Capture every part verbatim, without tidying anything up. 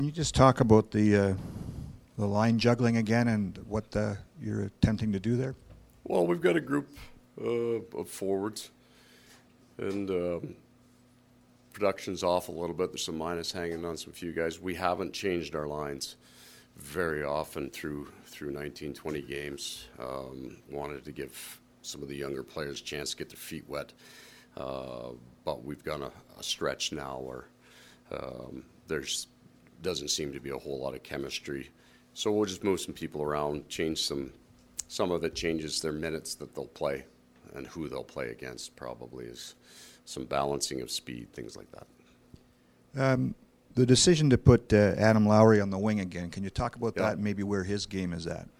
Can you just talk about the uh, the line juggling again and what uh, you're attempting to do there? Well, we've got a group uh, of forwards, and um, production's off a little bit. There's some minus hanging on some few guys. We haven't changed our lines very often through through nineteen, twenty games. Um, wanted to give some of the younger players a chance to get their feet wet, uh, but we've got a, a stretch now where um, there's doesn't seem to be a whole lot of chemistry. So we'll just move some people around, change some. Some of it changes their minutes that they'll play and who they'll play against. Probably is some balancing of speed, things like that. Um, the decision to put uh, Adam Lowry on the wing again, can you talk about Yeah. that and maybe where his game is at?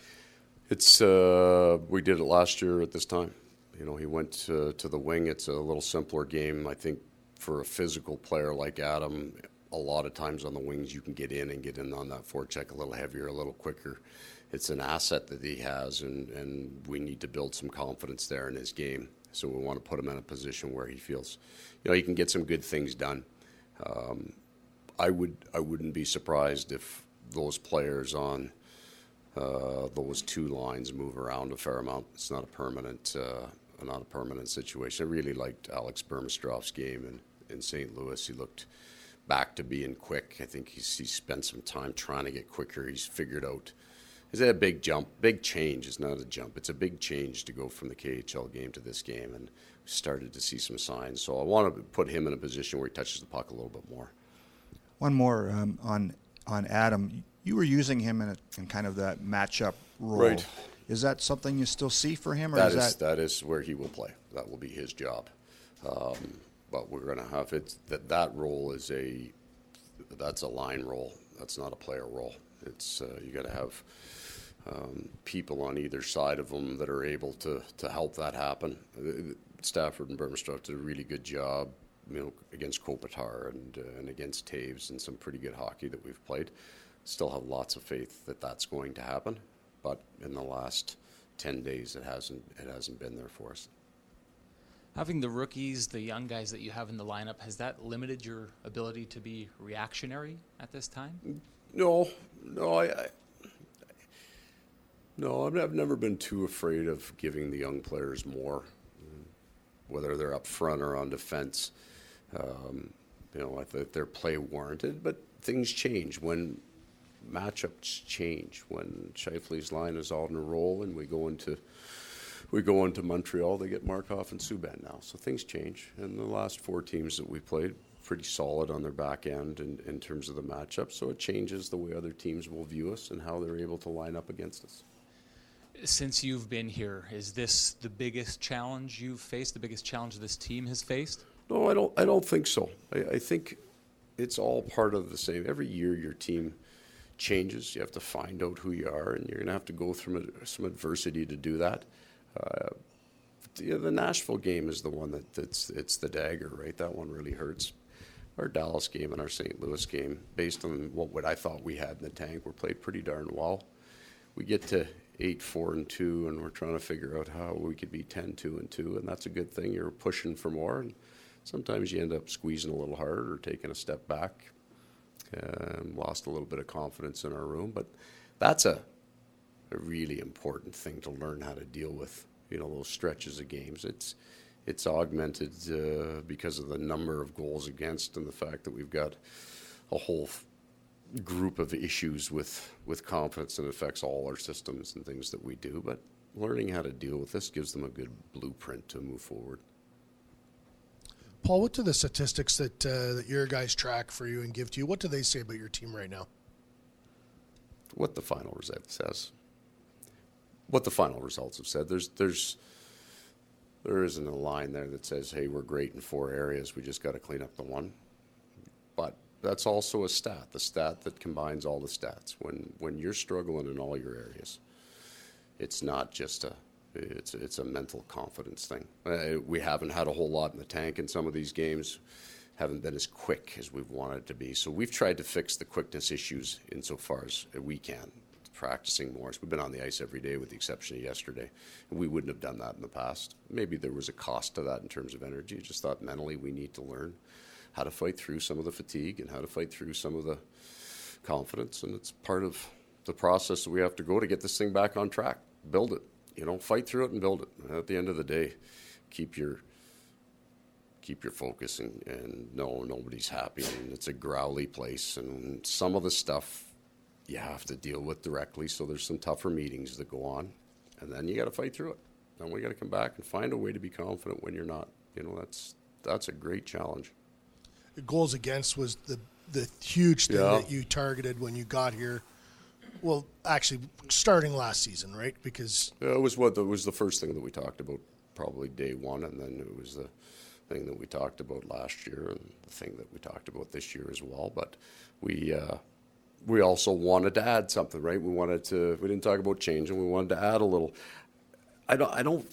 It's uh, we did it last year at this time. You know, he went to, to the wing. It's a little simpler game, I think, for a physical player like Adam. A lot of times on the wings, you can get in and get in on that forecheck a little heavier, a little quicker. It's an asset that he has, and, and we need to build some confidence there in his game. So we want to put him in a position where he feels, you know, he can get some good things done. Um, I would I wouldn't be surprised if those players on uh, those two lines move around a fair amount. It's not a permanent uh, not a permanent situation. I really liked Alex Burmistrov's game in, in Saint Louis. He looked back to being quick. I think he's, he's spent some time trying to get quicker. He's figured out, is that a big jump? Big change is not a jump. It's a big change to go from the K H L game to this game, and we started to see some signs. So I want to put him in a position where he touches the puck a little bit more. One more um, on on Adam. You were using him in, a, in kind of that matchup role. Right. Is that something you still see for him? Or That is is, that that is where he will play. That will be his job. Um, but we're going to have it, that that role is a, that's a line role. That's not a player role. It's, uh, you got to have um, people on either side of them that are able to, to help that happen. Uh, Stafford and Burmistov did a really good job, you know, against Kopitar and, uh, and against Taves and some pretty good hockey that we've played. Still have lots of faith that that's going to happen. But in the last ten days, it hasn't, it hasn't been there for us. Having the rookies, the young guys that you have in the lineup, has that limited your ability to be reactionary at this time? No, no, I, I no, I've, I've never been too afraid of giving the young players more, whether they're up front or on defense. Um, you know, I think their play warranted, but things change when matchups change. When Scheifele's line is on a roll and we go into we go into Montreal, they get Markov and Subban now. So things change. And the last four teams that we played, pretty solid on their back end in, in terms of the matchup. So it changes the way other teams will view us and how they're able to line up against us. Since you've been here, is this the biggest challenge you've faced, the biggest challenge this team has faced? No, I don't I don't think so. I, I think it's all part of the same. Every year your team changes. You have to find out who you are, and you're going to have to go through some adversity to do that. Uh, the, the Nashville game is the one that that's it's the dagger, right? That one really hurts. Our Dallas game and our Saint Louis game, based on what, what I thought we had in the tank, were played pretty darn well. We get to eight, four, and two, and we're trying to figure out how we could be ten, two, and two, and that's a good thing. You're pushing for more, and sometimes you end up squeezing a little harder or taking a step back. Um, lost a little bit of confidence in our room, but that's a a really important thing to learn how to deal with. You know, those stretches of games. It's it's augmented uh, because of the number of goals against and the fact that we've got a whole f- group of issues with with confidence that affects all our systems and things that we do. But learning how to deal with this gives them a good blueprint to move forward. Paul, what do the statistics that uh, that your guys track for you and give to you, what do they say about your team right now? What the final result says. What the final results have said. There's there's there isn't a line there that says, hey, we're great in four areas, we just got to clean up the one. But that's also a stat, the stat that combines all the stats. When when you're struggling in all your areas, it's not just a It's it's a mental confidence thing. Uh, we haven't had a whole lot in the tank in some of these games, haven't been as quick as we've wanted to be. So we've tried to fix the quickness issues insofar as we can, practicing more. So we've been on the ice every day with the exception of yesterday. And we wouldn't have done that in the past. Maybe there was a cost to that in terms of energy. Just thought mentally we need to learn how to fight through some of the fatigue and how to fight through some of the confidence, and it's part of the process that we have to go to get this thing back on track. Build it, you know, fight through it and build it. And at the end of the day, keep your keep your focus, and, and no, nobody's happy, and it's a growly place, and some of the stuff you have to deal with directly, so there's some tougher meetings that go on, and then you got to fight through it. Then we got to come back and find a way to be confident when you're not. You know, that's that's a great challenge. Goals against was the the huge thing Yeah. that you targeted when you got here. Well, actually, starting last season, right? Because Yeah, it was what the, was the first thing that we talked about, probably day one, and then it was the thing that we talked about last year, and the thing that we talked about this year as well. But we uh, we also wanted to add something, right? We wanted to. We didn't talk about changing. We wanted to add a little. I don't. I don't.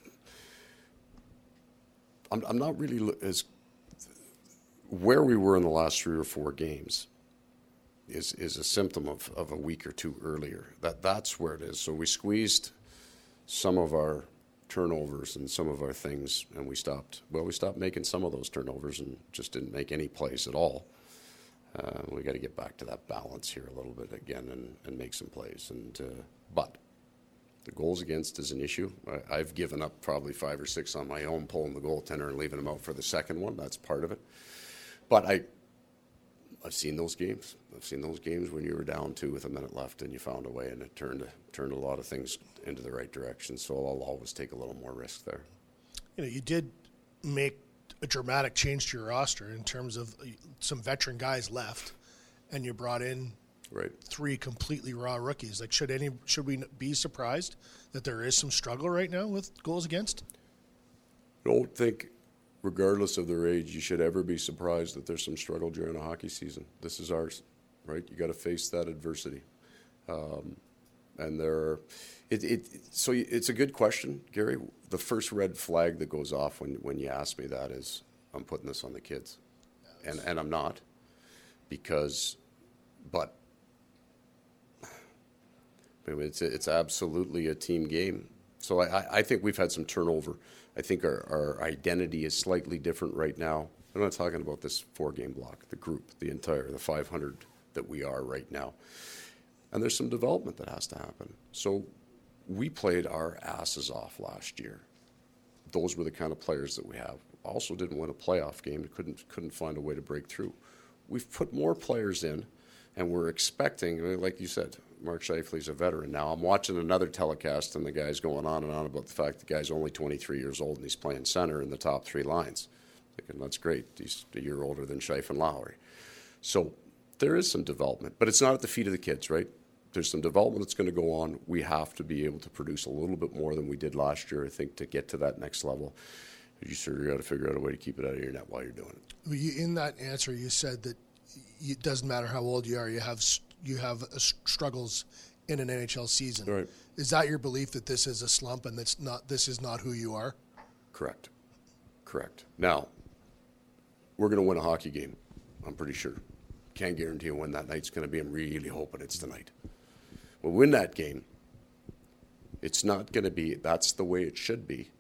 I'm. I'm not really lo- as where we were in the last three or four games. Is is a symptom of, of a week or two earlier. That that's where it is. So we squeezed some of our turnovers and some of our things, and we stopped. Well, we stopped making some of those turnovers and just didn't make any plays at all. Uh, we got to get back to that balance here a little bit again and, and make some plays. And uh, but the goals against is an issue. I, I've given up probably five or six on my own, pulling the goaltender and leaving him out for the second one. That's part of it. But I. I've seen those games. I've seen those games when you were down two with a minute left and you found a way, and it turned turned a lot of things into the right direction. So I'll always take a little more risk there. you know, you did make a dramatic change to your roster in terms of uh, some veteran guys left, and you brought in Right. three completely raw rookies. Like, should any should we be surprised that there is some struggle right now with goals against? Don't think, regardless of their age, you should ever be surprised that there's some struggle during a hockey season. This is ours, right? You got to face that adversity. Um, and there are, it, it, so it's a good question, Gary. The first red flag that goes off when, when you ask me that is, I'm putting this on the kids. And, and I'm not, because, but, I mean, it's, it's absolutely a team game. So I, I think we've had some turnover. I think our, our identity is slightly different right now. I'm not talking about this four-game block, the group, the entire, the five hundred that we are right now. And there's some development that has to happen. So we played our asses off last year. Those were the kind of players that we have. Also didn't win a playoff game, couldn't couldn't find a way to break through. We've put more players in, and we're expecting, like you said, Mark Scheifele's a veteran now. I'm watching another telecast, and the guy's going on and on about the fact the guy's only twenty-three years old, and he's playing center in the top three lines. Thinking, that's great. He's a year older than Scheifele and Lowry. So there is some development, but it's not at the feet of the kids, right? There's some development that's going to go on. We have to be able to produce a little bit more than we did last year, I think, to get to that next level. You sort of got to figure out a way to keep it out of your net while you're doing it. Well, you, in that answer, you said that it doesn't matter how old you are, you have you have uh, struggles in an N H L season. Right. Is that your belief that this is a slump and that's not this is not who you are? Correct. Correct. Now, we're going to win a hockey game, I'm pretty sure. Can't guarantee when that night's going to be. I'm really hoping it's tonight. We'll win that game. It's not going to be, that's the way it should be.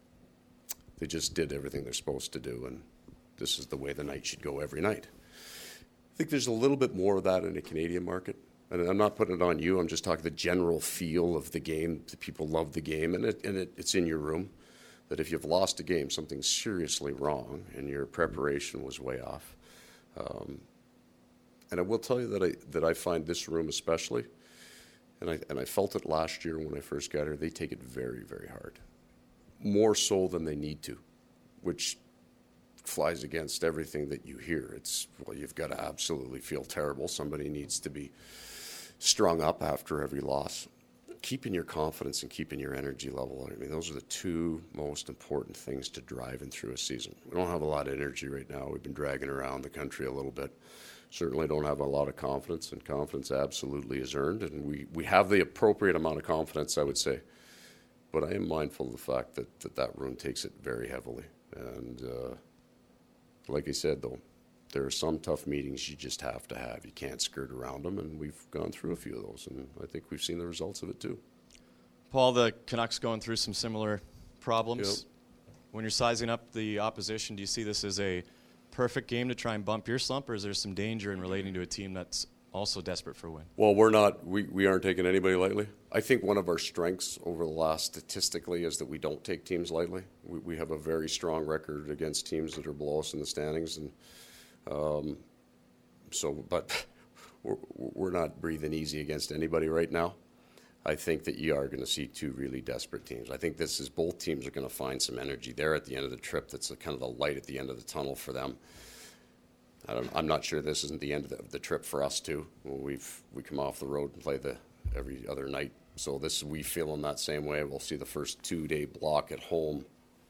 They just did everything they're supposed to do, and this is the way the night should go every night. I think there's a little bit more of that in the Canadian market. And I'm not putting it on you. I'm just talking the general feel of the game. The people love the game, and, it, and it, it's in your room. That if you've lost a game, something's seriously wrong, and your preparation was way off. Um, and I will tell you that I that I find this room especially, and I and I felt it last year when I first got here. They take it very, very hard, more so than they need to, which flies against everything that you hear. It's, well, you've got to absolutely feel terrible. Somebody needs to be strung up after every loss. Keeping your confidence and keeping your energy level, I mean, those are the two most important things to driving through a season. We don't have a lot of energy right now. We've been dragging around the country a little bit. Certainly don't have a lot of confidence, and confidence absolutely is earned, and we, we have the appropriate amount of confidence, I would say. But I am mindful of the fact that that, that room takes it very heavily. And uh, like I said, though, there are some tough meetings you just have to have. You can't skirt around them, and we've gone through a few of those, and I think we've seen the results of it too. Paul, the Canucks going through some similar problems. Yep. When you're sizing up the opposition, do you see this as a perfect game to try and bump your slump, or is there some danger in relating to a team that's also desperate for a win. Well, we're not, we, we aren't taking anybody lightly. I think one of our strengths over the last statistically is that we don't take teams lightly. We, we have a very strong record against teams that are below us in the standings. And um, so, but we're, we're not breathing easy against anybody right now. I think that you are going to see two really desperate teams. I think this is, both teams are going to find some energy there at the end of the trip. That's a, kind of the light at the end of the tunnel for them. I don't, I'm not sure this isn't the end of the, the trip for us too. We've we come off the road and play the every other night, so this we feel in that same way. We'll see the first two-day block at home.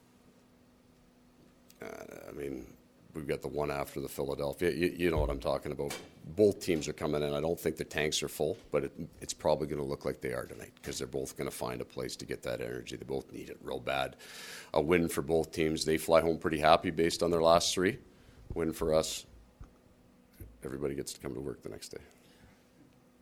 Uh, I mean, we've got the one after the Philadelphia. You, you know what I'm talking about. Both teams are coming in. I don't think the tanks are full, but it, it's probably going to look like they are tonight because they're both going to find a place to get that energy. They both need it real bad. A win for both teams. They fly home pretty happy based on their last three. Win for us. Everybody gets to come to work the next day.